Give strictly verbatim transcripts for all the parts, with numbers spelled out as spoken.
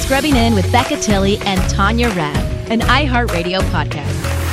Scrubbing In with Becca Tilley and Tanya Rabb, an iHeartRadio podcast.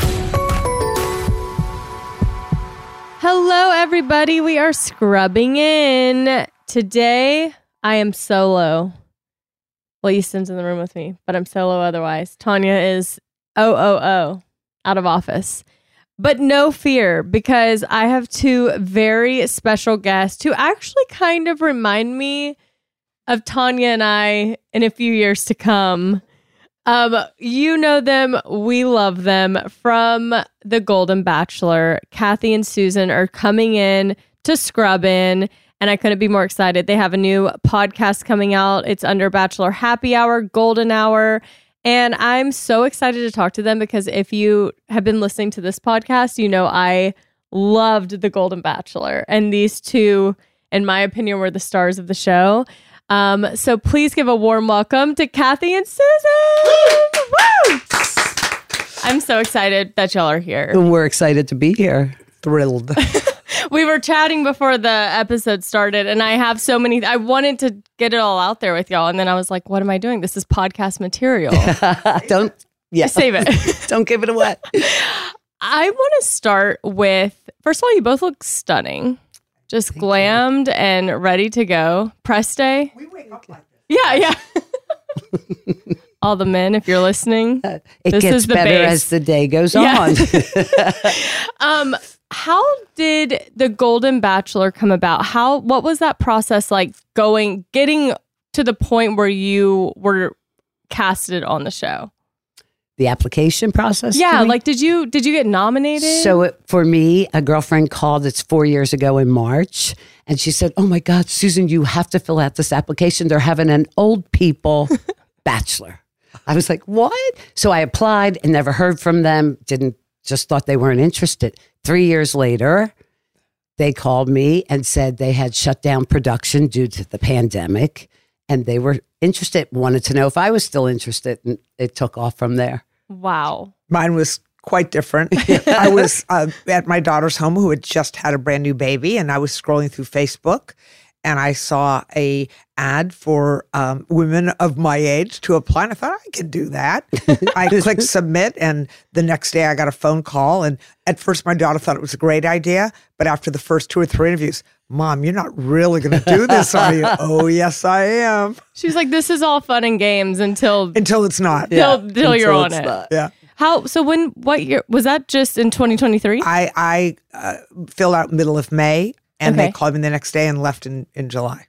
Hello, everybody. We are scrubbing in. Today, I am solo. Well, Easton's in the room with me, but I'm solo otherwise. Tanya is O O O, out of office. But no fear, because I have two very special guests who actually kind of remind me of Tanya and I in a few years to come. Um, you know them, we love them from The Golden Bachelor. Kathy and Susan are coming in to scrub in, and I couldn't be more excited. They have a new podcast coming out. It's under Bachelor Happy Hour, Golden Hour, and I'm so excited to talk to them because if you have been listening to this podcast, you know I loved The Golden Bachelor, and these two, in my opinion, were the stars of the show. Um, so please give a warm welcome to Kathy and Susan. Woo! I'm so excited that y'all are here. We're excited to be here. Thrilled. We were chatting before the episode started, and I have so many. I wanted to get it all out there with y'all, and then I was like, "What am I doing? This is podcast material." Don't yeah. Save it. Don't give it away. I want to start with, first of all, you both look stunning. Just Thank glammed you. And ready to go. Press day. We wake up like this. Yeah, yeah. All the men, if you're listening, uh, it this gets is the better base. As the day goes yeah. on. um, how did The Golden Bachelor come about? How what was that process like? Going, getting to the point where you were casted on the show. The application process? Yeah, like did you did you get nominated? So it, for me, a girlfriend called, it's four years ago in March, and she said, oh my God, Susan, you have to fill out this application. They're having an old people bachelor. I was like, what? So I applied and never heard from them, didn't, just thought they weren't interested. Three years later, they called me and said they had shut down production due to the pandemic, and they were interested, wanted to know if I was still interested, and it took off from there. Wow. Mine was quite different. I was uh, at my daughter's home who had just had a brand new baby, and I was scrolling through Facebook, and I saw a ad for um, women of my age to apply, and I thought, I could do that. I clicked submit, and the next day I got a phone call, and at first my daughter thought it was a great idea, but after the first two or three interviews, Mom, you're not really going to do this, are you? Oh, yes, I am. She's like, this is all fun and games until until it's not. Until, Yeah, until you're until on it. not. Yeah. How? So when? What year was that? Just in twenty twenty-three? I I uh, filled out middle of May, and Okay. they called me the next day and left in, in July.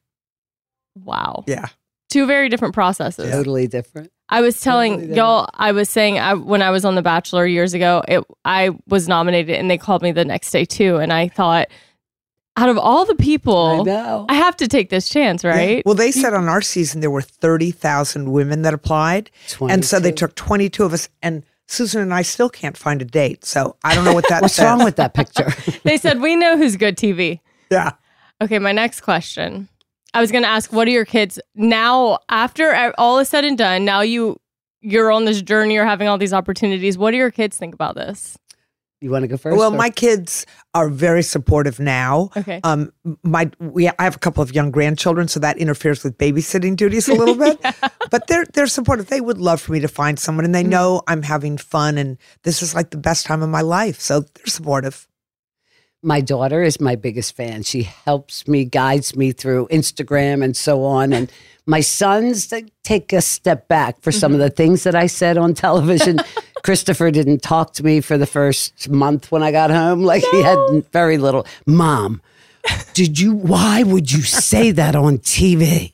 Wow. Yeah. Two very different processes. Totally different. I was telling Totally y'all, I was saying I, when I was on The Bachelor years ago, it, I was nominated and they called me the next day too. And I thought, out of all the people, I know. I have to take this chance, right? Well, they said on our season there were thirty thousand women that applied. And so they twenty-two. took twenty-two of us. And Susan and I still can't find a date. So I don't know what that What's says. wrong with that picture? They said, we know who's good T V. Yeah. Okay, my next question. I was going to ask, what are your kids now, after all is said and done, now you, you're on this journey, you're having all these opportunities. What do your kids think about this? You want to go first? Well, or- my kids are very supportive now. Okay. Um, my we I have a couple of young grandchildren, so that interferes with babysitting duties a little bit. Yeah. But they're they're supportive. They would love for me to find someone, and they know I'm having fun, and this is like the best time of my life. So they're supportive. My daughter is my biggest fan. She helps me, guides me through Instagram and so on. And my sons, they take a step back for some of the things that I said on television. Christopher didn't talk to me for the first month when I got home. Like he had very little. Mom, did you, why would you say that on T V?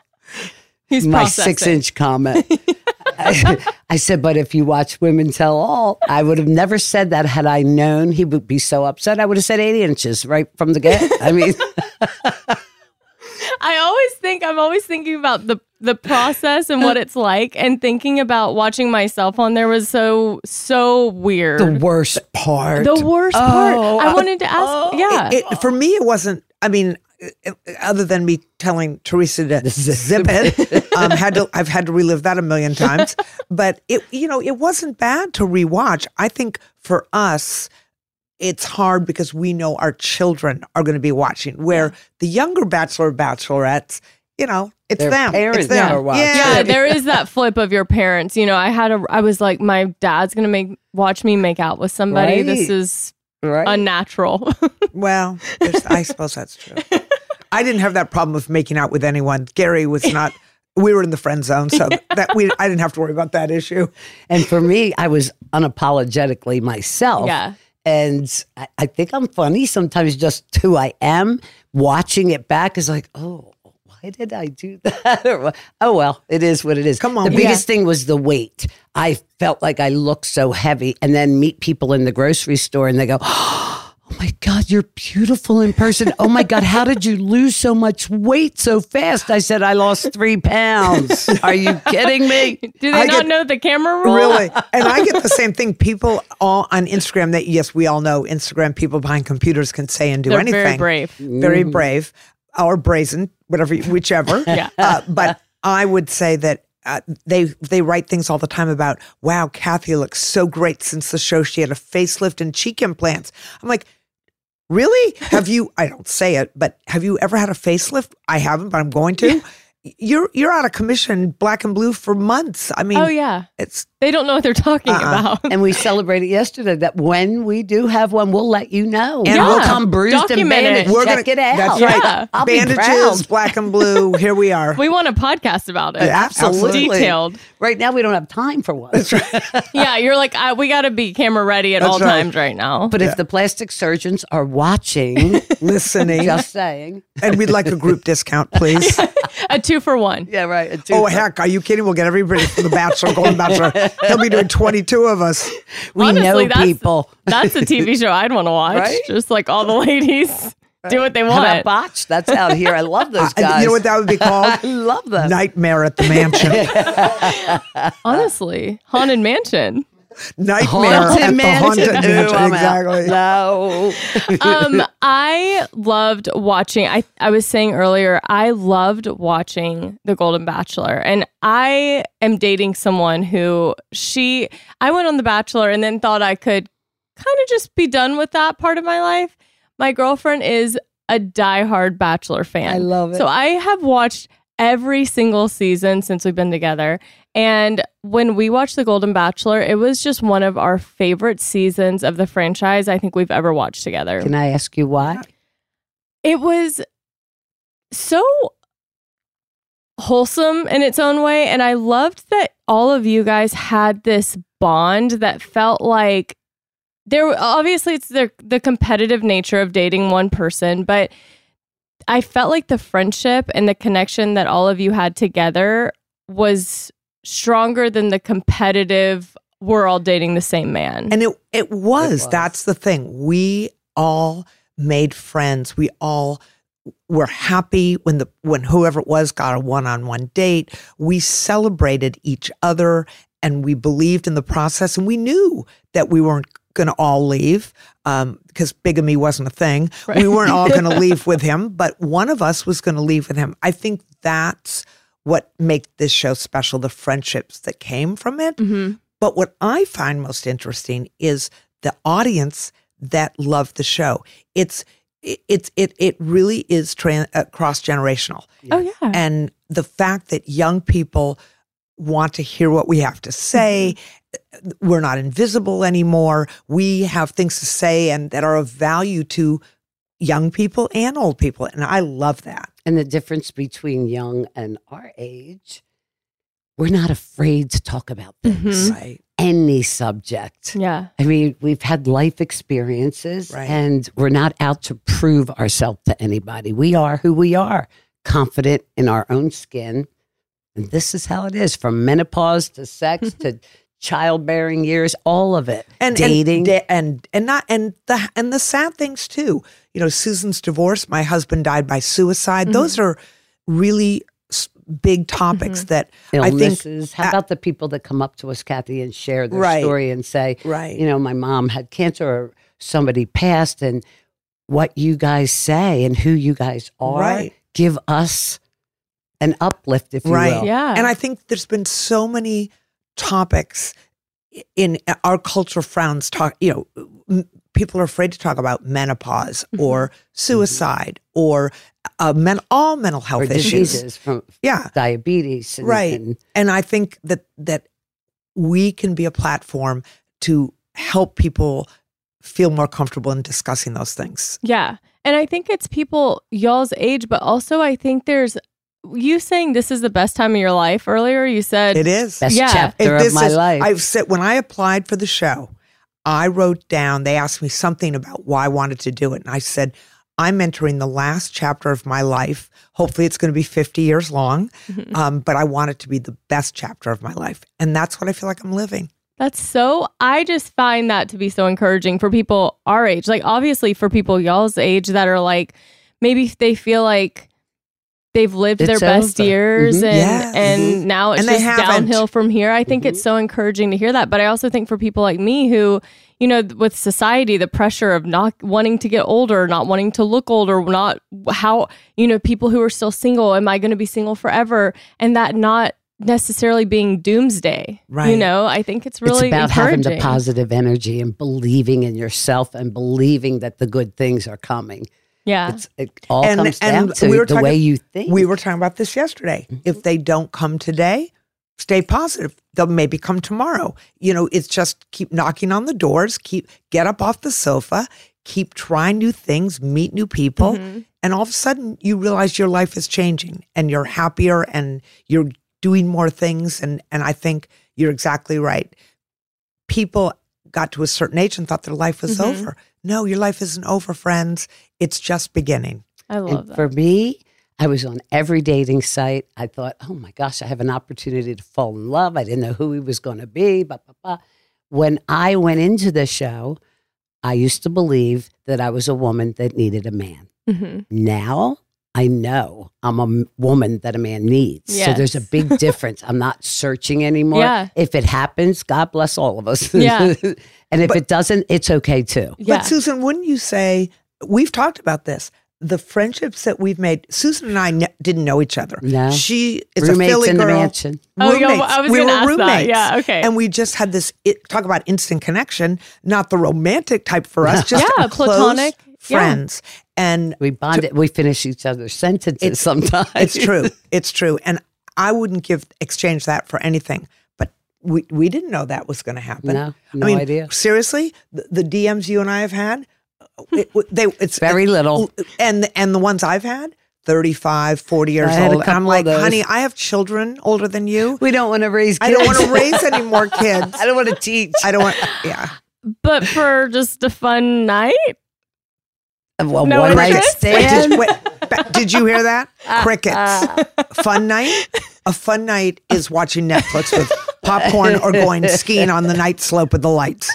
He's My processing. six inch comment. I, I said, but if you watch Women Tell All, I would have never said that had I known he would be so upset. I would have said eight inches right from the get. I mean, I always think, I'm always thinking about the, the process and what it's like, and thinking about watching myself on there was so, so weird. the worst part. The worst part. I wanted to ask, yeah. It, it- for me, it wasn't. I mean, it- other than me telling Teresa to zip it, um, had to. I've had to relive that a million times. But it, you know, it wasn't bad to rewatch. I think for us, it's hard because we know our children are going to be watching. Where the younger bachelor or bachelorettes, you know, it's Their them. parents It's them. are watching. Yeah, there is that flip of your parents. You know, I had a, I was like, my dad's gonna make watch me make out with somebody. Right. This is Right. unnatural. Well, there's- I suppose that's true. I didn't have that problem of making out with anyone. Gary was not. We were in the friend zone, so that we I didn't have to worry about that issue. And for me, I was unapologetically myself. Yeah. And I, I think I'm funny sometimes, just who I am. Watching it back is like, oh, why did I do that? Or, what- oh, well, it is what it is. Come on. The Yeah. biggest thing was the weight. I felt like I looked so heavy, and then meet people in the grocery store and they go, oh my God, you're beautiful in person. Oh my God, how did you lose so much weight so fast? I said, I lost three pounds. Are you kidding me? Do they I not get- know the camera rule? Really? And I get the same thing. People all on Instagram that, yes, we all know Instagram people behind computers can say and do They're anything. very brave. Very brave or brazen, whatever, whichever. Yeah. Uh, but I would say that uh, they they write things all the time about, wow, Kathy looks so great since the show. She had a facelift and cheek implants. I'm like, really? Have you, I don't say it, but have you ever had a facelift? I haven't, but I'm going to. You're you're out of commission, black and blue, for months. I mean, Oh yeah, it's they don't know what they're talking Uh-uh. about. And we celebrated yesterday that when we do have one, we'll let you know. And we'll we'll come bruised and document it. bandaged. We're Check gonna- it out. that's right. Yeah. I'll be bandages, proud. black and blue. Here we are. We want a podcast about it. Yeah, Absolutely. Detailed. Right now, we don't have time for one. Yeah, you're like, I, we got to be camera ready at That's all right. times right now. But if the plastic surgeons are watching, Listening, just saying. and we'd like a group discount, please. A two for one. Yeah, right. a two- Oh heck, are you kidding? We'll get everybody from the Bachelor, Golden Bachelor. They'll be doing twenty-two of us. we Honestly, know that's- people. That's a T V show I'd want to watch. Right? Just like all the ladies do what they How about want. botch? That's out here. I love those Uh, guys. you know what that would be called? I love them. Nightmare at the Mansion. Honestly, Haunted Mansion. Nightmare at the Mansion. Haunted Ooh, Mansion. I'm out. Exactly. No. um, I loved watching. I I was saying earlier, I loved watching The Golden Bachelor, and I am dating someone who she. I went on The Bachelor and then thought I could kind of just be done with that part of my life. My girlfriend is a diehard Bachelor fan. I love it. So I have watched every single season since we've been together. And when we watched The Golden Bachelor, it was just one of our favorite seasons of the franchise I think we've ever watched together. Can I ask you why? It was so wholesome in its own way. And I loved that all of you guys had this bond that felt like there, obviously it's the, the competitive nature of dating one person, but I felt like the friendship and the connection that all of you had together was stronger than the competitive, we're all dating the same man. And it it was. It was. That's the thing. We all made friends. We all were happy when the when whoever it was got a one-on-one date. We celebrated each other and we believed in the process, and we knew that we weren't going to all leave um, because bigamy wasn't a thing. Right. We weren't all going to leave with him, but one of us was going to leave with him. I think that's what makes this show special, the friendships that came from it. Mm-hmm. But what I find most interesting is the audience that loved the show. It's it, it's it it really is tran uh, cross generational, Oh, yeah. and the fact that young people want to hear what we have to say. We're not invisible anymore. We have things to say and that are of value to young people and old people, and I love that. And the difference between young and our age, we're not afraid to talk about things, Mhm. Right. any subject. Yeah. I mean, we've had life experiences Right. and we're not out to prove ourselves to anybody. We are who we are, confident in our own skin. And this is how it is, from menopause to sex to childbearing years, all of it. and Dating. and, da- and and not and the and the sad things too. You know, Susan's divorce. My husband died by suicide. Those are really s- big topics that I think. illnesses. How uh, about the people that come up to us, Kathy, and share their Right. story and say, Right. you know, my mom had cancer or somebody passed, and what you guys say and who you guys are Right. give us an uplift, if you Right. will. Yeah. And I think there's been so many topics in our culture frowns talk, you know, m- people are afraid to talk about menopause or suicide or uh, men, all mental health or issues. diseases from Yeah. diabetes. And, Right. and And I think that that we can be a platform to help people feel more comfortable in discussing those things. Yeah. And I think it's people y'all's age, but also I think there's you saying this is the best time of your life earlier. You said It is. best Yeah. chapter If of this my is- life. I've said when I applied for the show, I wrote down, they asked me something about why I wanted to do it. And I said, I'm entering the last chapter of my life. Hopefully it's going to be fifty years long. Mhm. Um, but I want it to be the best chapter of my life. And that's what I feel like I'm living. That's so, I just find that to be so encouraging for people our age. Like, obviously, for people y'all's age that are like, maybe they feel like they've lived It's their best over. years Mhm. and, Yes. and now it's And they just haven't. downhill from here. I think it's so encouraging to hear that. But I also think for people like me who, you know, with society, the pressure of not wanting to get older, not wanting to look older, not how, you know, people who are still single, am I going to be single forever? And that not necessarily being doomsday. You Right. know, I think it's really it's about having encouraging. the positive energy and believing in yourself and believing that the good things are coming. Yeah. It's, it all And- comes and down to we were the talking- way you think. We were talking about this yesterday. If they don't come today, stay positive. They'll maybe come tomorrow. You know, it's just keep knocking on the doors, keep get up off the sofa, keep trying new things, meet new people. Mhm. And all of a sudden you realize your life is changing and you're happier and you're doing more things. And, and I think you're exactly right. People got to a certain age and thought their life was Mhm. over. No, your life isn't over, friends. It's just beginning. I love And that. for me, I was on every dating site. I thought, oh my gosh, I have an opportunity to fall in love. I didn't know who he was going to be. Blah, blah, blah. When I went into the show, I used to believe that I was a woman that needed a man. Mhm. Now I know I'm a m- woman that a man needs. So Yes. there's a big difference. I'm not searching anymore. Yeah. If it happens, God bless all of us. Yeah. And if But- it doesn't, it's okay too. Yeah. But Susan, wouldn't you say, we've talked about this, the friendships that we've made, Susan and I ne- didn't know each other. No. She is Roommates a Philly in girl. the mansion. Oh, yeah, Roommates. I was we gonna were ask that. roommates. Yeah, okay. And we just had this, it, talk about instant connection, not the romantic type for us, just Yeah, close platonic. Yeah. friends. And We bonded. We finish each other's sentences It's- sometimes. it's true. It's true. And I wouldn't give exchange that for anything. But we, we didn't know that was going to happen. No, no I mean, idea. Seriously, the, the D Ms you and I have had, it, they it's Very little. and and the ones I've had, thirty-five, forty years I had a old. And I'm couple like, of those. honey, I have children older than you. We don't want to raise I kids. don't want to raise any more kids. I don't want to teach. I don't want. Yeah. But for just a fun night? Well, No one night interest? Wait, did, stand. wait, ba- did you hear that? Crickets. Fun night? A fun night is watching Netflix with popcorn or going skiing on the night slope with the lights.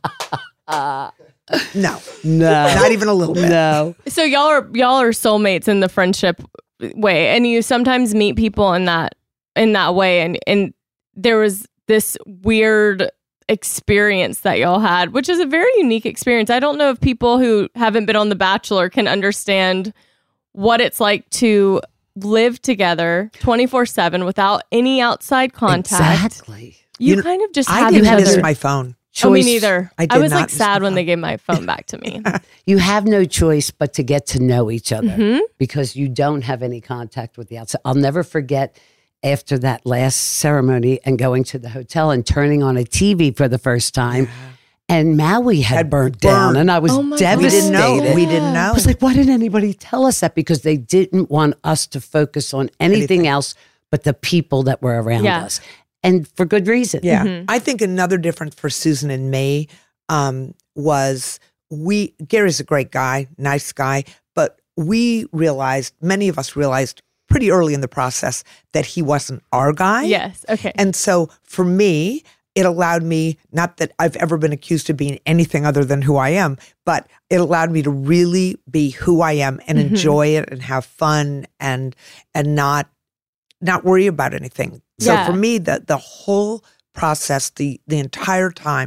No, No. not even a little bit. No. So y'all are y'all are soulmates in the friendship way, and you sometimes meet people in that in that way. And and there was this weird experience that y'all had, which is a very unique experience. I don't know if people who haven't been on The Bachelor can understand what it's like to live together twenty-four seven without any outside contact. Exactly. You, You know, kind of just I have didn't each have other. miss my phone. Oh, me Choice- neither. I I, did was not like miss sad my when they phone. gave my phone back to me. You have no choice but to get to know each other Mhm. because you don't have any contact with the outside. I'll never forget after that last ceremony and going to the hotel and turning on a T V for the first time. And Maui had, Had burnt down, burned. and I was Oh my God. We devastated. didn't know. We didn't know. I was like, why didn't anybody tell us that? Because they didn't want us to focus on anything, Anything. else but the people that were around Yeah. us. And for good reason. Yeah. Mhm. I think another difference for Susan and me um, was we, Gary's a great guy, nice guy, but we realized, many of us realized pretty early in the process that he wasn't our guy. Yes. Okay. And so for me, it allowed me, not that I've ever been accused of being anything other than who I am, but it allowed me to really be who I am and Mhm. enjoy it and have fun and and not not worry about anything. So Yeah. for me, the the whole process, the the entire time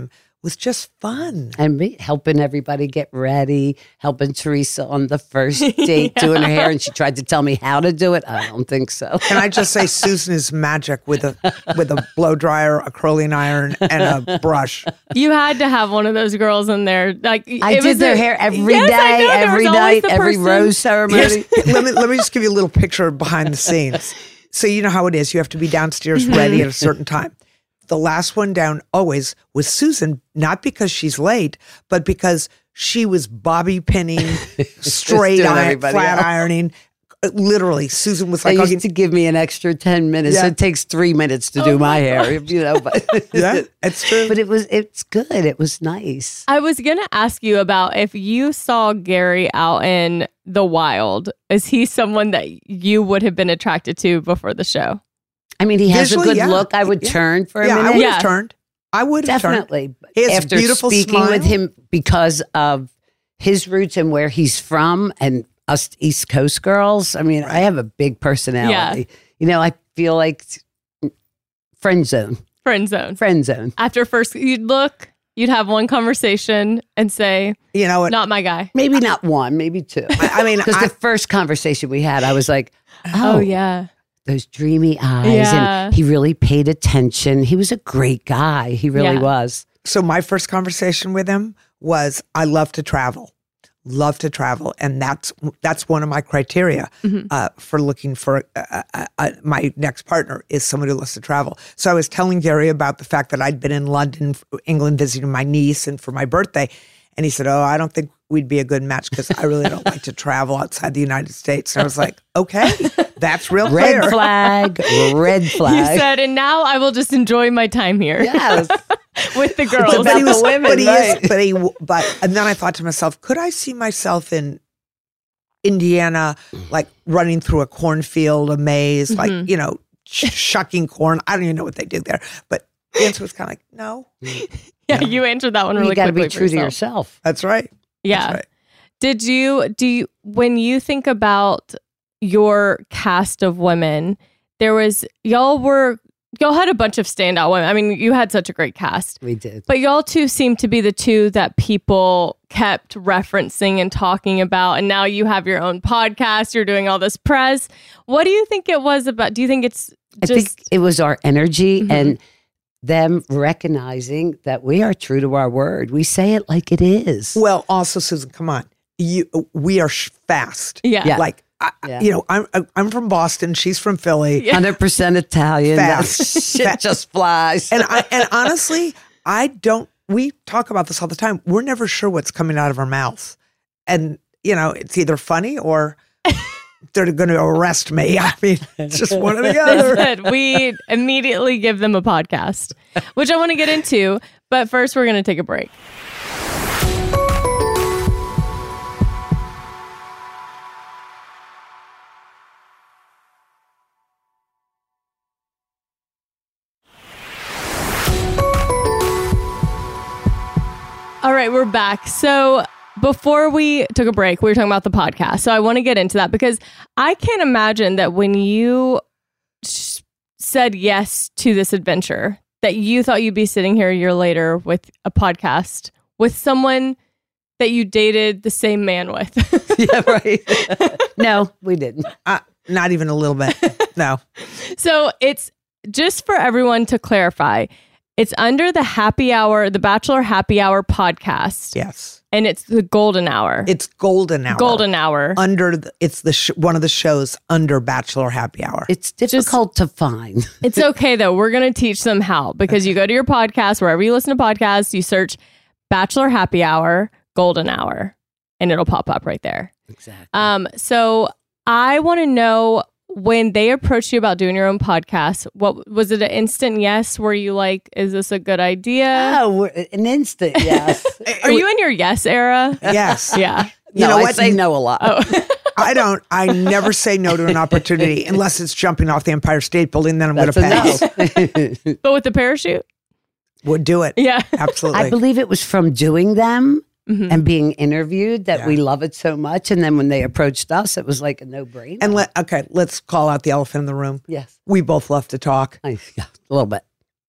was just fun. And me helping everybody get ready, helping Teresa on the first date Yeah. doing her hair, and she tried to tell me how to do it. I don't think so. Can I just say Susan is magic with a with a blow dryer, a curling iron, and a brush. You had to have one of those girls in there. Like I it did was their a- hair every Yes, I day, know. There every was always night, the every person- rose ceremony. Yes. let me let me just give you a little picture behind the scenes. So you know how it is. You have to be downstairs Mm-hmm. ready at a certain time. The last one down always was Susan, not because she's late, but because she was bobby pinning, straight doing iron, everybody flat else. ironing. Uh, Literally, Susan was They like, used hugging- to give me an extra ten minutes. Yeah. It takes three minutes to Oh do my my hair, you know. But yeah, it's true. but it was it's good. It was nice. I was gonna ask you about if you saw Gary out in the wild. Is he someone that you would have been attracted to before the show? I mean, he has Visually, a good yeah. look. I would Yeah. turn for a yeah, I minute. would Yeah. have turned. I would have turned. Definitely. He has a After beautiful speaking smile. with him because of his roots and where he's from and us East Coast girls, I mean, I have a big personality. You know, I feel like friend zone, Friend zone. friend zone. After first, you'd look, you'd have one conversation and say, You know what? "Not my guy." Maybe not one, maybe two. I, I mean, Because I, the first conversation we had, I was like, Oh, oh, yeah, those dreamy eyes. Yeah. And he really paid attention. He was a great guy. He really Yeah. was. so my first conversation with him was, I love to travel, love to travel, and that's that's one of my criteria Mm-hmm. uh, for looking for uh, uh, uh, my next partner is someone who loves to travel. So I was telling Gary about the fact that I'd been in London, England, visiting my niece, and for my birthday, and he said, "Oh, I don't think we'd be a good match because I really don't like to travel outside the United States." And I was like, "Okay, that's real Red clear." flag, red you flag. said, and now I will just enjoy my time here Yes. with the But, girls. but he about was, the women, but he right. is, but he, but, and then I thought to myself, could I see myself in Indiana, like running through a cornfield, a maze, Mm-hmm. like, you know, sh- shucking corn? I don't even know what they did there. But the answer was kind of like, no, yeah, you answered that one really you got to quickly be for true to yourself. yourself. that's right. Yeah. That's right. Did you do you when you think about your cast of women, there was y'all were y'all had a bunch of standout women. I mean, you had such a great cast. We did. But y'all two seem to be the two that people kept referencing and talking about. And now you have your own podcast. You're doing all this press. What do you think it was about? Do you think it's I just think it was our energy Mhm. and them recognizing that we are true to our word. We say it like it is. Well, also, Susan, come on. You, we are sh- fast. yeah. Yeah. Like, I, Yeah. you know, I'm I'm from Boston. She's from Philly. Yeah. one hundred percent Italian. Fast. That shit Fast. just flies. And I and honestly, I don't. We talk about this all the time. We're never sure what's coming out of our mouths, and you know, it's either funny or they're going to arrest me. I mean, it's just one or the other. Listen, we immediately give them a podcast, which I want to get into. But first, we're going to take a break. All right, we're back. So before we took a break, we were talking about the podcast. So I want to get into that because I can't imagine that when you sh- said yes to this adventure, that you thought you'd be sitting here a year later with a podcast with someone that you dated the same man with. Yeah, right. No, we didn't. Uh, not even a little bit. No. So it's just for everyone to clarify. It's under the Happy Hour, the Bachelor Happy Hour podcast. Yes. And it's the Golden Hour. It's Golden Hour. Golden Hour. Under the, it's the sh- one of the shows under Bachelor Happy Hour. It's difficult to find. It's okay though. We're going to teach them how because you go to your podcast, wherever you listen to podcasts, you search Bachelor Happy Hour, Golden Hour, and it'll pop up right there. Exactly. Um, so I want to know when they approached you about doing your own podcast, what was it an instant yes? Were you like, is this a good idea? Oh, we're- an instant, yes. Are you in your yes era? Yes. Yeah. You no, know I what? say no a lot. Oh, I don't. I never say no to an opportunity unless it's jumping off the Empire State Building. Then I'm going to That's a pass. no. but with the parachute? Would do it. Yeah. Absolutely. I believe it was from doing them Mhm. and being interviewed that Yeah. we love it so much. And then when they approached us, it was like a no brainer. and let okay, let's call out the elephant in the room. yes, We both love to talk. I, yeah, a little bit.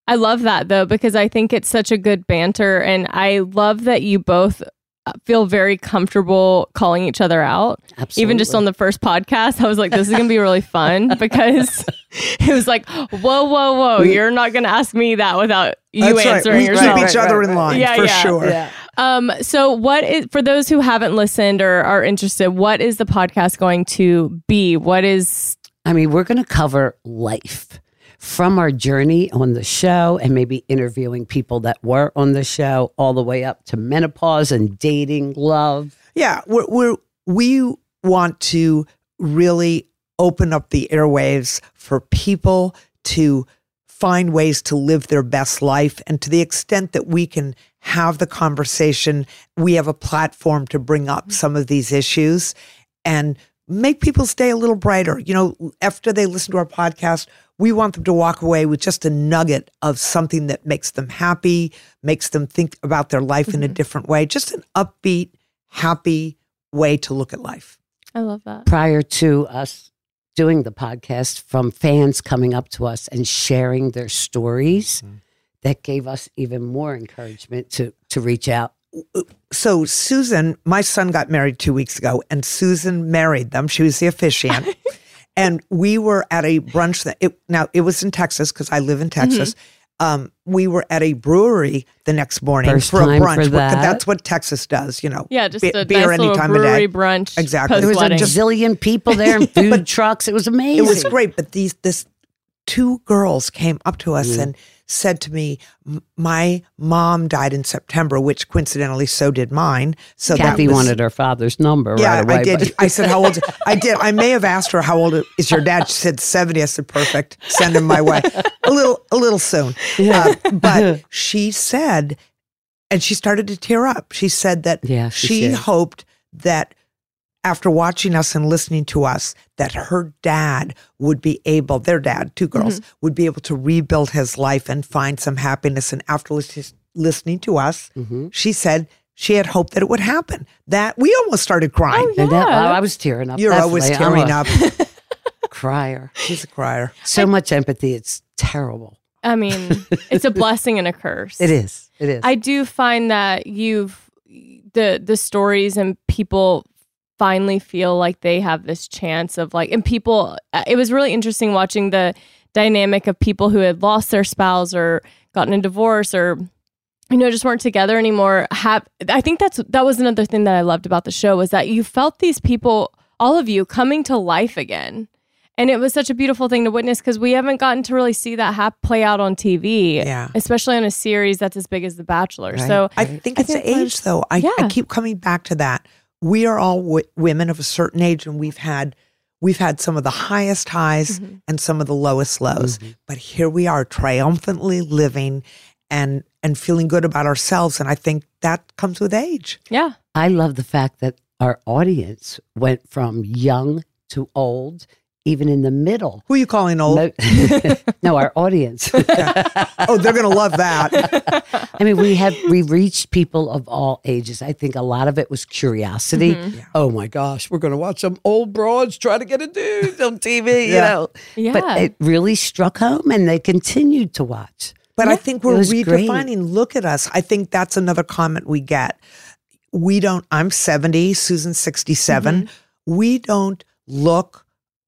I love that though, because I think it's such a good banter. And I love that you both feel very comfortable calling each other out. Absolutely. Even just on the first podcast, I was like, this is going to be really fun because it was like, whoa, whoa, whoa. You're not going to ask me that without you That's answering right. We yourself. keep each Right, other right, in right. line Yeah, for yeah. sure. Yeah. Um, so what is, for those who haven't listened or are interested, what is the podcast going to be? What is, I mean, we're going to cover life from our journey on the show and maybe interviewing people that were on the show all the way up to menopause and dating, love. Yeah, we're, we're, we want to really open up the airwaves for people to find ways to live their best life. And to the extent that we can have the conversation, we have a platform to bring up some of these issues and make people's day a little brighter. You know, after they listen to our podcast, we want them to walk away with just a nugget of something that makes them happy, makes them think about their life in a different way, just an upbeat, happy way to look at life. I love that. Prior to us doing the podcast, from fans coming up to us and sharing their stories, mm-hmm. that gave us even more encouragement to to reach out. So Susan, my son got married two weeks ago, and Susan married them. She was the officiant. And we were at a brunch that it, now it was in Texas because I live in Texas. Mm-hmm. Um, we were at a brewery the next morning First for a time brunch. for that. Because that's what Texas does, you know. Yeah, just be, a beer nice any little time of brewery day. brunch. Exactly. There was a post-wedding. zillion people there and food trucks. It was amazing. It was great. But these this two girls came up to us mm. and said to me, my mom died in September, which coincidentally so did mine. So Kathy that was, wanted her father's number yeah, right away. I did. But I said, how old? I did. I may have asked her, how old is your dad? She said seventy. I said, perfect. Send him my way. A little, a little soon. Yeah. Uh, but she said, and she started to tear up. She said that yeah, she, she said. hoped that after watching us and listening to us, that her dad would be able, their dad, two girls, mm-hmm. would be able to rebuild his life and find some happiness. And after lis- listening to us, mm-hmm. she said she had hoped that it would happen. That we almost started crying. Oh, yeah. And that, I was tearing up. You're definitely. always tearing I'm up. Crier. She's a crier. So I, much empathy. It's terrible. I mean, it's a blessing and a curse. It is. It is. I do find that you've, the the stories and people finally feel like they have this chance of like, and people, it was really interesting watching the dynamic of people who had lost their spouse or gotten a divorce or, you know, just weren't together anymore. Have, I think that's, that was another thing that I loved about the show was that you felt these people, all of you, coming to life again. And it was such a beautiful thing to witness because we haven't gotten to really see that hap- play out on T V, yeah. especially on a series that's as big as The Bachelor. Right. So I think it's I think the age, though. I, yeah. I keep coming back to that. We are all w- women of a certain age, and we've had we've had some of the highest highs mm-hmm. and some of the lowest lows. Mm-hmm. But here we are, triumphantly living and and feeling good about ourselves. And I think that comes with age. Yeah, I love the fact that our audience went from young to old. Even in the middle. Who are you calling old? No, no our audience. Yeah. Oh, they're going to love that. I mean, we have we reached people of all ages. I think a lot of it was curiosity. Mm-hmm. Yeah. Oh my gosh, we're going to watch some old broads try to get a dude on T V, you yeah. know. Yeah. But it really struck home, and they continued to watch. But yeah. I think we're redefining. Great. Look at us. I think that's another comment we get. We don't. I'm seventy. Susan's sixty-seven. Mm-hmm. We don't look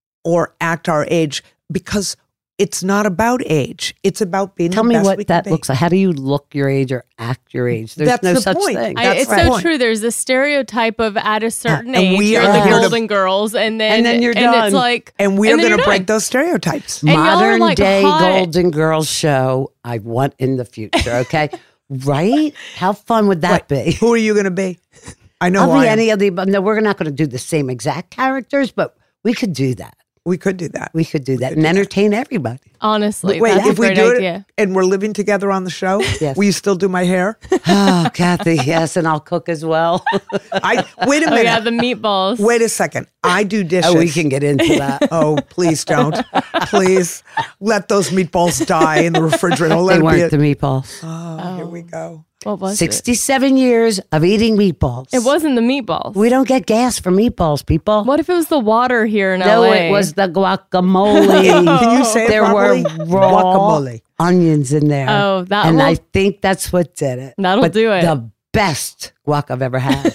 or act our age because it's not about age. It's about being Tell the me best what we that can looks like. How do you look your age or act your age? There's That's no the such point. thing. I, it's right. so true. There's a stereotype of at a certain And age, we you're are the here to- Golden Girls, and then And then you're and done. it's like, And we are and then going to you're break done. those stereotypes. And y'all are, Modern like, day hot. Golden Girls show I want in the future, okay? Right? How fun would that Right. be? Who are you going to be? I know who I'll I be am. any of the, but no, we're not going to do the same exact characters, but we could do that. We could do that. We could do that could and do that. entertain everybody. Honestly, Wait, that's if a we great do idea. it and we're living together on the show, Yes. will you still do my hair? Oh, Kathy, yes, and I'll cook as well. I wait a Oh minute. yeah, the meatballs. Wait a second. I do dishes. Oh, we can get into that. Oh, please don't. Please let those meatballs die in the refrigerator. Let They it be weren't a- the meatballs. oh, here we go. What was it? sixty-seven years of eating meatballs. It wasn't the meatballs. We don't get gas for meatballs, people. What if it was the water here in No, L A? it was the guacamole. Can you say it There properly? were raw Guacamole. onions in there. Oh, that and will- I think that's what did it. That'll But do it. The best guac I've ever had.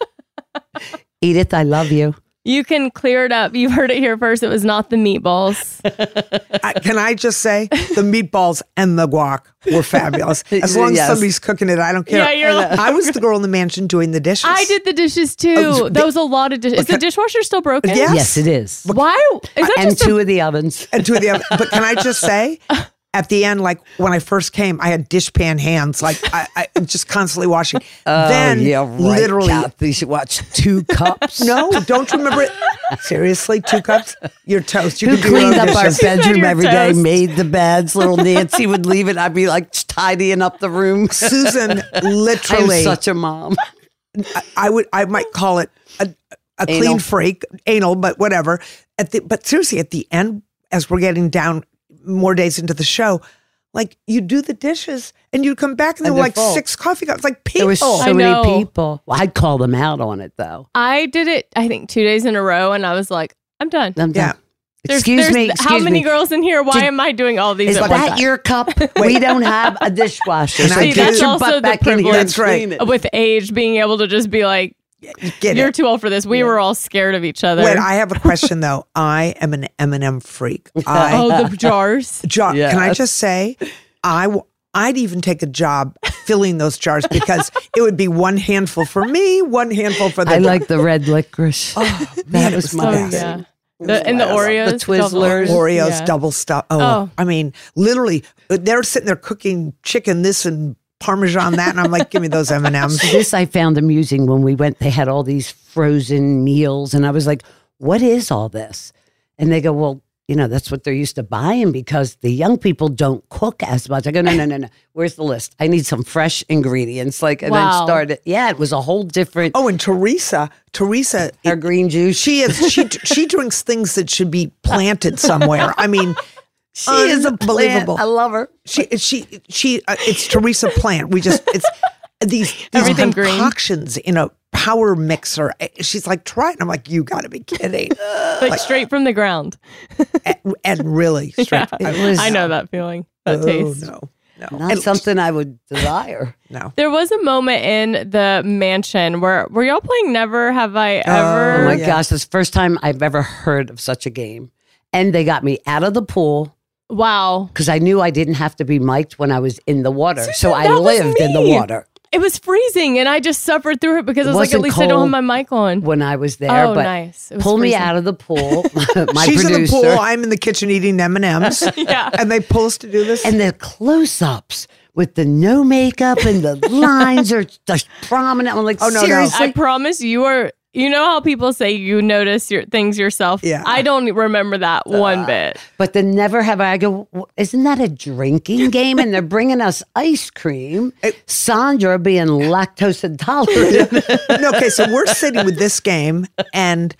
Edith, I love you. You can clear it up. You heard it here first. It was not the meatballs. I, can I just say the meatballs and the guac were fabulous. As long as Yes. somebody's cooking it, I don't care. Yeah, you're like- I was the girl in the mansion doing the dishes. I did the dishes too. Oh, That was a lot of dishes. Is the dishwasher still broken? Yes. Yes, it is. Why? Is that And just a- two of the ovens. and two of the other. But can I just say, at the end, like when I first came, I had dishpan hands, like I, I just constantly washing. then oh, yeah, right, literally, Kathy. You should watch two cups. no, don't you remember it? Seriously, two cups? You're toast. You Who can do your cleaned own up our dishes. bedroom Your every day, toast. made the beds. Little Nancy would leave it. I'd be like tidying up the room. Susan, I'm literally, such a mom. I, I would, I might call it a, a Anal. clean freak, anal, but whatever. At the, but seriously, at the end, as we're getting down more days into the show, like you do the dishes and you come back and there And were they're like full. six coffee cups, like people. There was so I many know. people. Well, I'd call them out on it though. I did it, I think, two days in a row, and I was like, I'm done. I'm Yeah. done. There's- Excuse there's- me. How excuse many me. girls in here? Why Did- am I doing all these Is at one that time? your cup? We don't have a dishwasher. And So I get do- That's your also butt the back in here privilege. and That's right. clean it. With age, being able to just be like, Get you're it. too old for this. We were all scared of each other. Wait, I have a question though. I am an M and M freak. I, oh, the jars. jo- Can I Yes. just say, I w- I'd even take a job filling those jars because it would be one handful for me, one handful for the. I like the red licorice. Oh, that man, it was was my Oh, best. yeah. The, and the Oreos. The Twizzlers. double- Oreos, yeah. double stuff. Oh, Oh. I mean, literally, they're sitting there cooking chicken this and Parmesan that, and I'm like, give me those M and M's. This I found amusing when we went. They had all these frozen meals, and I was like, "What is all this?" And they go, "Well, you know, that's what they're used to buying because the young people don't cook as much." I go, "No, no, no, no. Where's the list? I need some fresh ingredients." Like, and Wow. then started. Yeah, it was a whole different. Oh, and Teresa, Teresa, Her green juice. she is she she drinks things that should be planted somewhere. I mean, she is a plant. unbelievable. I love her. She she she. Uh, it's Teresa Plant. We just it's these these Everything green. concoctions in a power mixer. She's like, try it. And I'm like, you got to be kidding. Like straight from the ground. and, and really, straight. Yeah. I, was- I know that feeling, that oh, taste. no, no, Not And- something I would desire. no. There was a moment in the mansion where were y'all playing Never Have I Ever? Oh my Yeah. gosh, this is the first time I've ever heard of such a game. And they got me out of the pool Wow. because I knew I didn't have to be mic'd when I was in the water. so I that was lived in the me. water It was freezing and I just suffered through it because I It was like, at wasn't least I don't have cold. my mic on. when I was there. Oh, but nice. It was pull me freezing. out of the pool. My She's producer. in the pool. I'm in the kitchen eating M and M's. Yeah. And they pull us to do this. And the close ups with the no makeup and the lines are just prominent. I'm like, Oh, no, no. seriously? I promise you are. You know how people say you notice your things yourself? Yeah. I don't remember that one bit. But the never have I, I go, "Well, isn't that a drinking game? And they're bringing us ice cream. Sandra being lactose intolerant. no, okay, so we're sitting with this game, and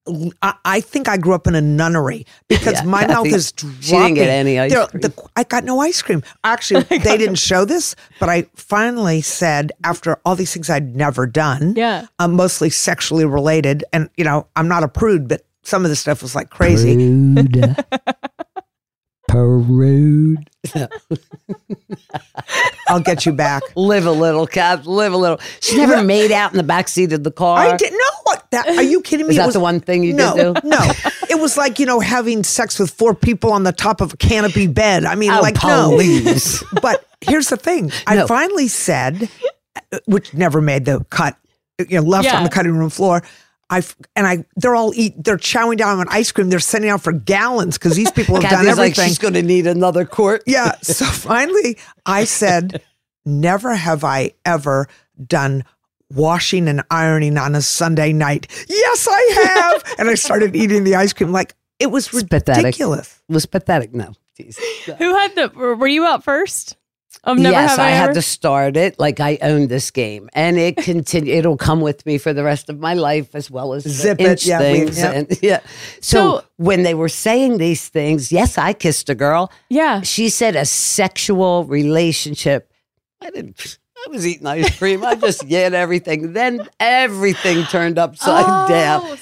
I, I think I grew up in a nunnery because Yeah, my Kathy, mouth is she dropping. didn't get any ice There- cream. the- I got no ice cream. Actually, they didn't show this, but I finally said, after all these things I'd never done, Yeah. uh, mostly sexually related, and you know, I'm not a prude, but some of the stuff was like crazy. Prude. Prude. I'll get you back. Live a little, Cap. Live a little. She never made out in the back seat of the car. I didn't know what that. Are you kidding me? Is It that was- the one thing you no, did do? No, it was like, you know, having sex with four people on the top of a canopy bed. I mean, Oh, like, please. no. But here's the thing. I No. finally said, uh, which never made the cut, you know, left Yeah. on the cutting room floor. I and I, they're all eat. They're chowing down on ice cream. They're sending out for gallons because these people have done Kathy's like, everything. she's going to need another quart. Yeah. So finally, I said, never have I ever done washing and ironing on a Sunday night. Yes, I have. And I started eating the ice cream. Like, it was It's pathetic. ridiculous. It was pathetic. No. Jeez. Who had the, were were you out first? Of Never yes, Have I, I, had Ever? to start it. Like I owned this game, and it continue. It'll come with me for the rest of my life, as well as the Zip it, inch yeah, we- things. yeah. And, yeah. So, So- when they were saying these things, yes, I kissed a girl. Yeah. She said a sexual relationship. I didn't. I was eating ice cream. I just yelled everything. Then everything turned upside down. Oh, so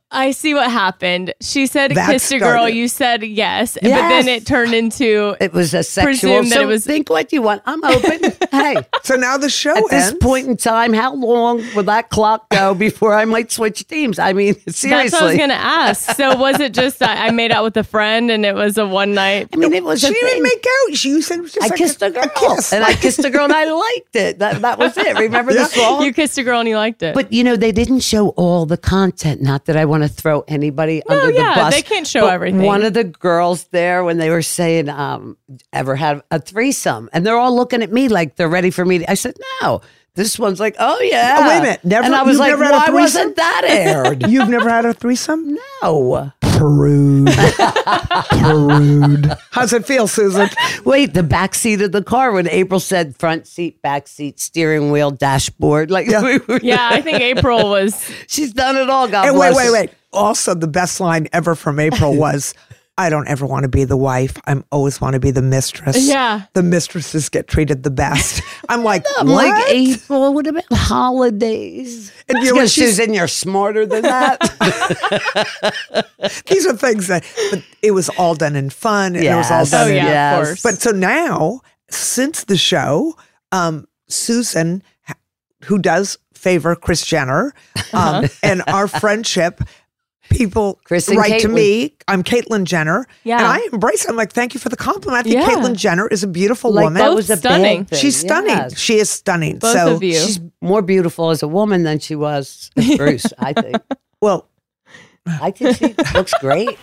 I see what happened. She said That kissed a girl. started- You said yes, but Yes. then it turned into It was a sexual. Presume that so it was- think what you want. I'm open. Hey, So now the show at this ends. point in time, how long will that clock go before I might switch teams? I mean, seriously. That's what I was going to ask. So was it just I, I made out with a friend and it was a one night? I mean, it was she a didn't thing. make out. She, you said it was just I like kissed a, a, girl, kiss. and I kissed a girl, and I liked it. That that was it. Remember the song? You kissed a girl and you liked it. But you know, they didn't show all the content. Not that I want to throw anybody No, under yeah, the bus. they can't show but everything. One of the girls there, when they were saying, um, "Ever had a threesome?" and they're all looking at me like they're ready for me. To, I said, "No." This one's like, "Oh yeah." Oh, wait a minute. Never- And I was you've like, never had a "Why threesome? wasn't that aired?" You've never had a threesome? No. Prude. Prude. How's it feel, Susan? Wait, the back seat of the car when April said front seat, back seat, steering wheel, dashboard. Like, Yeah. we were- yeah, I think April was. she's done it all. God And wait, bless. wait, wait. Also, the best line ever from April was, I don't ever want to be the wife. I always want to be the mistress. Yeah. The mistresses get treated the best. I'm like, I'm what? like April would have been holidays. And you know Because what she's- Susan, you're smarter than that. These are things that, but it was all done in fun. And it was all Yes. done Oh, in, yeah, Yes. of course. But so now, since the show, um, Susan, ha- who does favor Kris Jenner, um, and our friendship, people Kris and write to Caitlyn. me. I'm Caitlyn Jenner. Yeah. And I embrace it. I'm like, thank you for the compliment. I think Yeah. Caitlyn Jenner is a beautiful like woman. that Both was a stunning. bad thing. She's stunning. Yes. She is stunning. Both so of you. She's more beautiful as a woman than she was as Bruce, I think. well, I think she looks great.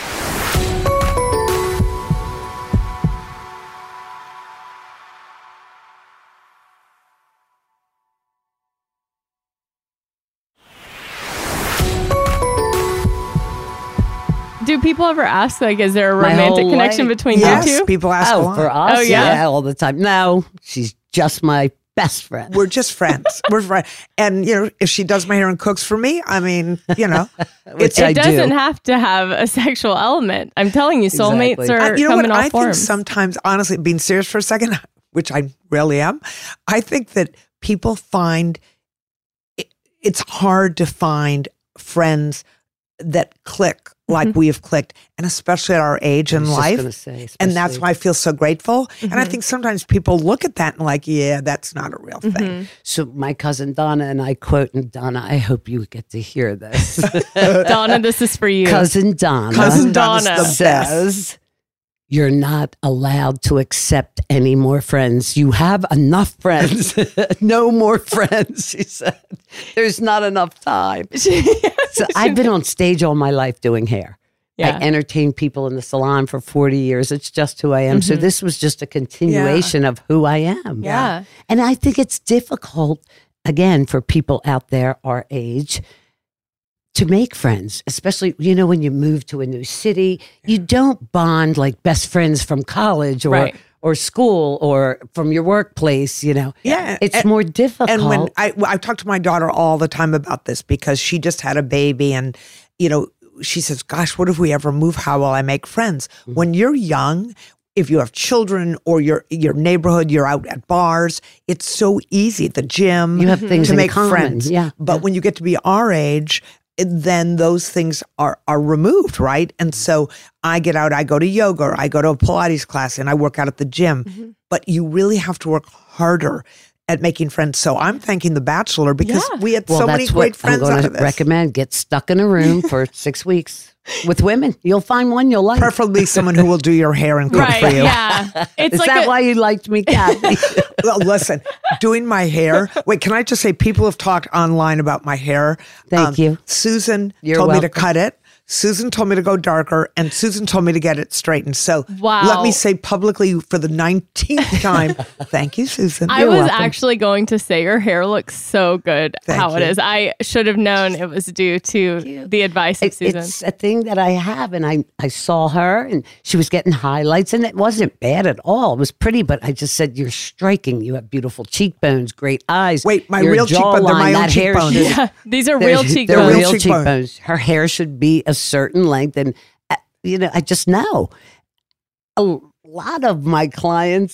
Do people ever ask, like, is there a My romantic whole connection life. between yes, you two? people ask a Oh, lot. for us? Oh, yeah? all the time. No, she's just my best friend. We're just friends. We're friends. And, you know, if she does my hair and cooks for me, I mean, you know, Which It I do. doesn't have to have a sexual element. I'm telling you, soulmates Exactly. are I, you know coming what? off I forms. think sometimes, honestly, being serious for a second, which I really am, I think that people find it, it's hard to find friends that click like we have clicked, and especially at our age in was just life. gonna say, and that's especially- why I feel so grateful. And I think sometimes people look at that and like, yeah, that's not a real thing. So my cousin Donna and I quote, and Donna, I hope you get to hear this. Donna, this is for you. Cousin Donna Cousin Donna. Donna's the best. says, you're not allowed to accept any more friends. You have enough friends. No more friends, she said. There's not enough time. So I've been on stage all my life doing hair. Yeah. I entertain people in the salon for forty years. It's just who I am. So this was just a continuation of who I am. Yeah. And I think it's difficult, again, for people out there our age to make friends, especially, you know, when you move to a new city, you don't bond like best friends from college or Right. or school or from your workplace, you know. Yeah, It's and- more difficult. And when I, I talk to my daughter all the time about this because she just had a baby and, you know, she says, gosh, what if we ever move? How will I make friends? Mm-hmm. When you're young, if you have children or your your neighborhood, you're out at bars, it's so easy. The gym, You have things to in make common. friends. Yeah, But yeah. when you get to be our age, then those things are are removed, right? And so I get out, I go to yoga, or I go to a Pilates class, and I work out at the gym. Mm-hmm. But you really have to work harder at making friends. So I'm thanking The Bachelor because Yeah. we had well, so that's many great what friends I'm out going of to this. recommend. Get stuck in a room for six weeks with women. You'll find one you'll like. Preferably someone who will do your hair and cook right. for you. Yeah. It's Is like that a, why you liked me, Kathy? Well, listen, doing my hair. Wait, can I just say, people have talked online about my hair. Thank you. Susan You're told me to welcome. cut it. Susan told me to go darker, and Susan told me to get it straightened. So Wow. let me say publicly for the nineteenth time, thank you, Susan. I You're was welcome. actually going to say your hair looks so good Thank how it you. is. I should have known it was due to you. the advice of It- Susan. it's a thing that I have, and I, I saw her, and she was getting highlights, and it wasn't bad at all. It was pretty, but I just said, "You're striking. You have beautiful cheekbones, great eyes." Wait, my Your real cheekbone, they're my jawline, own that hair cheekbones. should- Yeah, these are they're- real They're cheekbones. real cheekbones. cheekbones. Her hair should be a certain length, and uh, you know, I just know a lot of my clients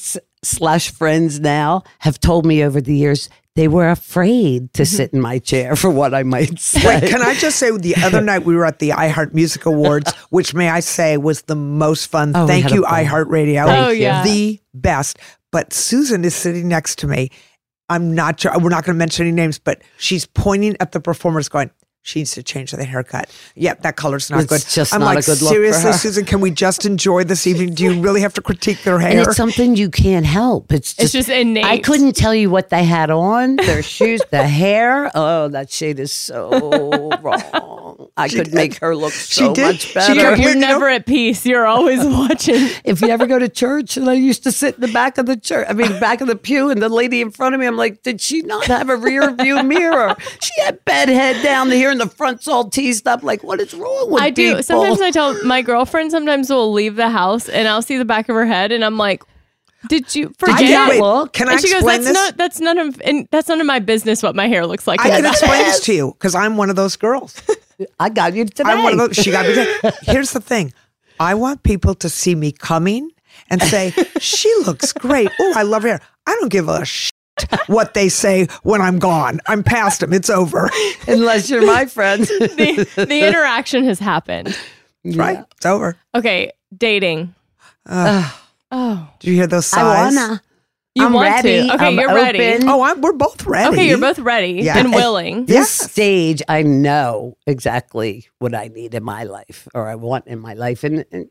slash friends now have told me over the years they were afraid to sit in my chair for what I might say. Wait, can I just say the other night we were at the iHeart Music Awards, which may I say was the most fun. Oh, we Thank had a you, ball. iHeartRadio. Oh, yeah. The best. But Susan is sitting next to me. I'm not sure. We're not going to mention any names, but she's pointing at the performers going, she needs to change the haircut. Yep, that color's not It's good. just I'm not a like, good look for seriously, her." Susan, can we just enjoy this evening? Do you really have to critique their And hair? it's something you can't help. It's just, It's just innate. I couldn't tell you what they had on, their shoes, the hair. Oh, that shade is so wrong. I She could did. make her look She so did. much She better. did. You're, Wait, you're you know- never at peace. You're always watching. If you ever go to church, and I used to sit in the back of the church, I mean, back of the pew, and the lady in front of me, I'm like, did she not have a rear view mirror? She had bed head down here, and the front's all teased up. Like, what is wrong with I do. people? Sometimes I tell my girlfriend, sometimes we'll leave the house and I'll see the back of her head and I'm like, did you forget? Did you not Wait, look? can I and she goes, explain that's this? not, that's none of, and that's none of my business what my hair looks like. I can And explain this to you because I'm one of those girls. I got you today. I'm one of those. She got me. Today. Here's the thing. I want people to see me coming and say, she looks great. Oh, I love her hair. I don't give a shit what they say when I'm gone. I'm past them. It's over. Unless you're my friend. the, the interaction has happened. Right? It's over. Okay, dating. Uh, Oh, Did you hear those I sighs? wanna. you I'm want ready. to? Okay, I'm you're ready. open. Oh, I'm, we're both ready. Okay, you're both ready Yeah. and And- willing. This Yes. stage, I know exactly what I need in my life, or I want in my life, and, and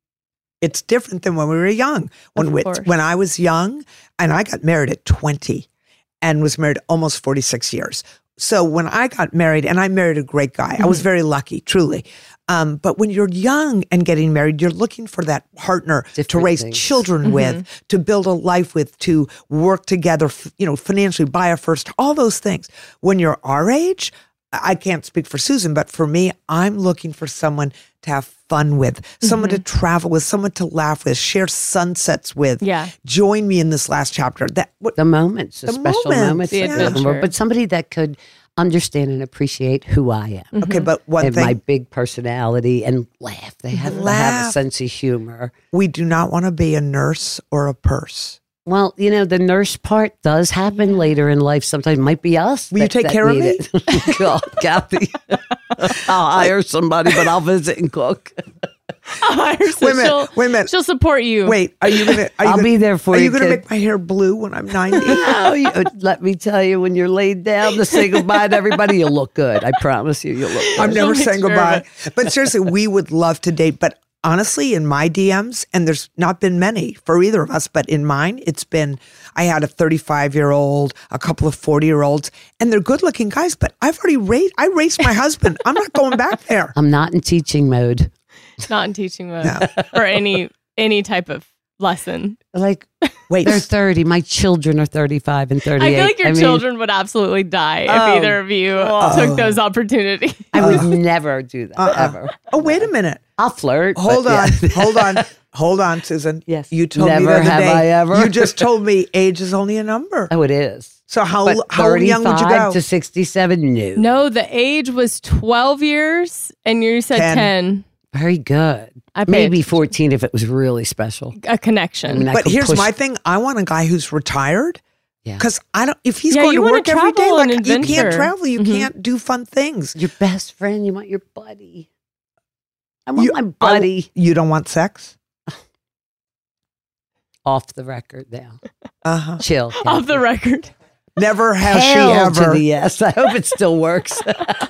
It's different than when we were young. When Of we, course. when I was young, and I got married at twenty, and was married almost forty-six years. So when I got married, and I married a great guy, I was Mm-hmm. very lucky, truly. Um, but when you're young and getting married, you're looking for that partner to Different raise things. children Mm-hmm. with, to build a life with, to work together, f- you know, financially, buy a first, all those things. When you're our age, I can't speak for Susan, but for me, I'm looking for someone to have fun with, someone Mm-hmm. to travel with, someone to laugh with, share sunsets with. Yeah. Join me in this last chapter. That what the moments, the, The special moments, moments, the that come adventure. over, but somebody that could understand and appreciate who I am. okay, but one And thing my big personality and laugh. They have to have a Laugh. sense of humor. we do not want to be a nurse or a purse. Well, you know, the nurse part does happen later in life. Sometimes it might be us. Will you that- take that care of need me? it. God, Kathy. I'll hire somebody, but I'll visit and cook. Wait Wait a minute, wait a minute. She'll support you. Wait, are you gonna? Are you I'll gonna, be there for Are you, you gonna kid. make my hair blue when I'm ninety? No, you, let me tell you, when you're laid down to say goodbye to everybody, you'll look good. I promise you, you'll look good. I'm never She'll saying make sure of goodbye. But seriously, we would love to date. But honestly, in my D Ms, and there's not been many for either of us, but in mine, it's been, I had a thirty-five year old, a couple of forty year olds, and they're good looking guys, but I've already raised, I raised my husband. I'm not going back there. I'm not in teaching mode. Not in teaching mode No. or any any type of lesson. Like, Wait, they're thirty. My children are thirty-five and thirty-eight. I feel like your mean, children would absolutely die if Oh. either of you Oh. took those opportunities. I would never do that, Uh-uh. ever. oh, wait a minute. I'll flirt. Hold but on, yeah. hold on, hold on, Susan. Yes. You told me Never the other have day. I ever. You just told me age is only a number. Oh, it is. So how But how young would you thirty-five go? to sixty-seven? No. No, the age was twelve years and you said Ten. ten. Very good. I paid Maybe fourteen if it was really special. a connection. I mean, I But could here's push- my thing: I want a guy who's retired. Yeah. Because I don't. If he's Yeah, going you to wanna work every day, travel like and you can't adventure. travel, you Mhm. can't do fun things. Your best friend, you want your buddy. I want You- my buddy. You don't want sex? Off the record now. Uh huh. Chill. Off the Kathy. record. Never has Hell she ever. to the yes. I hope it still works.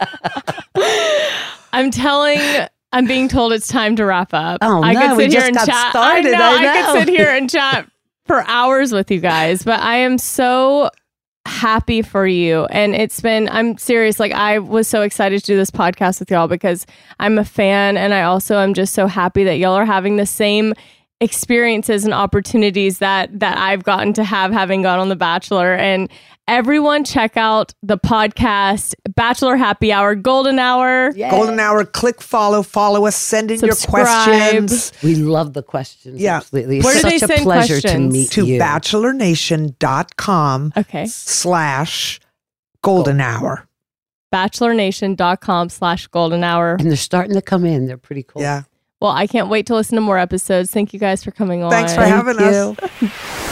I'm telling. I'm being told it's time to wrap up. Oh, I no, could we sit here just and got chat. started, I know. I I, know. could sit here and chat for hours with you guys, but I am so happy for you. And it's been. I'm serious. Like I was so excited to do this podcast with y'all because I'm a fan, and I also am just so happy that y'all are having the same experiences and opportunities that that I've gotten to have having gone on The Bachelor. And everyone check out the podcast Bachelor Happy Hour, Golden Hour. Yeah. Golden hour. Click follow. Follow us. Send in Subscribe. your questions We love the questions. Yeah. Absolutely. It's Where do such they a send pleasure to questions? meet to you. bachelor nation dot com Okay. slash golden hour. bachelor nation dot com slash golden hour. And they're starting to come in. They're pretty cool. Yeah. Well, I can't wait to listen to more episodes. Thank you guys for coming on. Thanks for Thank having you. us.